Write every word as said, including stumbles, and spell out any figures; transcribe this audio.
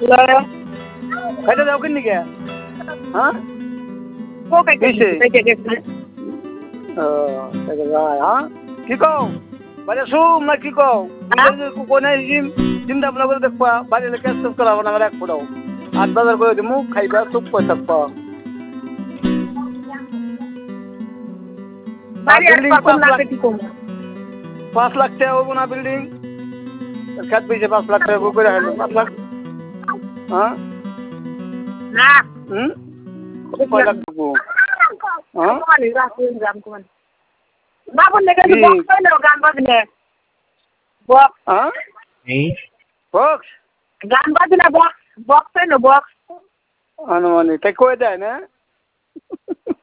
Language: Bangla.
খাইতে যাও কিনি কে হ্যাঁ কো কাইতে কাইতে গেছে ও তাই যায় হ্যাঁ কি কও বাজে শুম না কি কও কোনে জিম চিন্তা ভাবনা করে দেখবা বাজে কেস টেস করাবো না এক ফুটাও আট বাজার করে দিমু খাইবা চুপ করে থাকবা বাড়ি আর কত লাগবে কি কম পাঁচ লাখ টাকা হবো না বিল্ডিং খেত পেয়েছে পাঁচ লাখ টাকা করে হলো পাঁচ লাখ হ্যাঁ না হুম কয় লাখ দেবো হ্যাঁ বাবুর লেগে বক্স হয় না গান বাজলে বক্স হ্যাঁ বক্স গান বাজলে বক্স বক্স হয় না বক্স আনুমানিক তাই কয়ে দেয় না